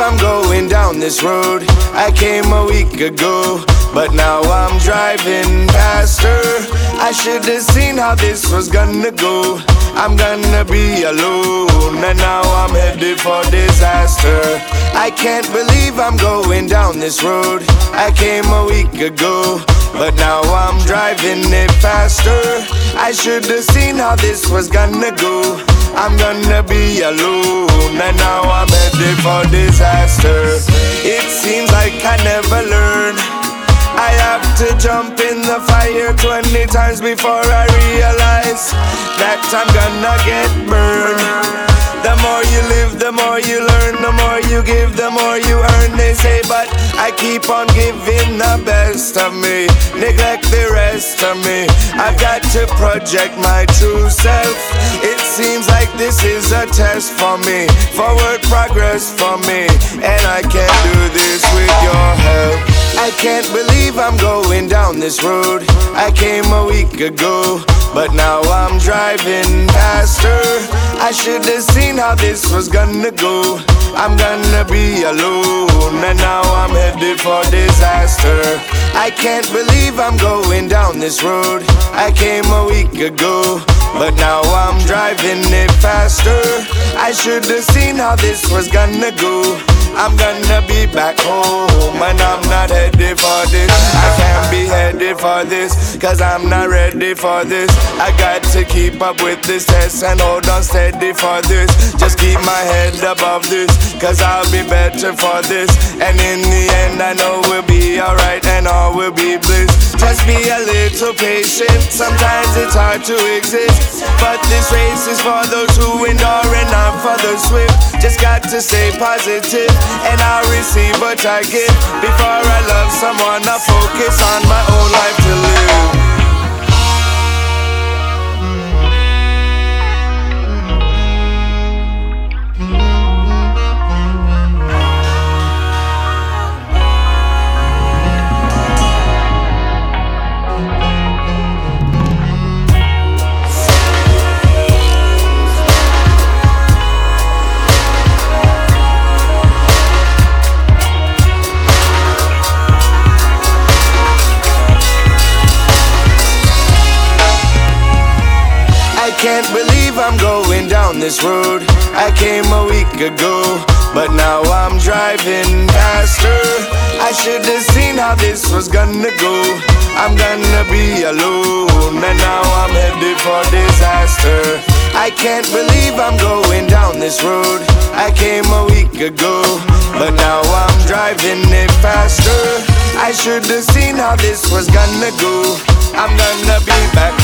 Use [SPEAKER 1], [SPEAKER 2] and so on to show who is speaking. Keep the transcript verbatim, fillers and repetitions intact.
[SPEAKER 1] I'm going down this road. I came a week ago, but now I'm driving faster. I should have seen how this was gonna go. I'm gonna be alone, and now I'm headed for disaster. I can't believe I'm going down this road. I came a week ago, but now I'm driving it faster. I should have seen how this was gonna go. I'm gonna be alone, and now I'm headed for disaster. It seems like I never learn. I have to jump in the fire twenty times before I realize that I'm gonna get burned. The more you live, the more you learn. The more you give, the more you earn, they say. But I keep on giving the best of me, neglect the rest of me. I've got to project my true self. It seems like this is a test for me, forward progress for me, and I can't do this with your help. I can't believe I'm going down this road. I came a week ago, but now I'm driving faster. I should have seen how this was gonna go. I'm gonna be alone, and now I'm headed for disaster. I can't believe I'm going down this road. I came a week ago, but now I'm driving it faster. I should have seen how this was gonna go. I'm gonna be back home, and I'm not headed for this. I can't be headed for this, cause I'm not ready for this. I got to keep up with this test and hold on steady for this. Just keep my head above this, cause I'll be better for this. And in the end I know we'll be alright and all will be bliss. Just be a little patient, sometimes it's hard to exist, but this race is for those who endure and not for the swift. Just got to stay positive, and I'll receive what I give. Before I love someone, I focus on my own life to live. Can't believe I'm going down this road. I came a week ago, but now I'm driving faster. I should have seen how this was gonna go. I'm gonna be alone, and now I'm headed for disaster. I can't believe I'm going down this road. I came a week ago, but now I'm driving it faster. I should have seen how this was gonna go. I'm gonna be back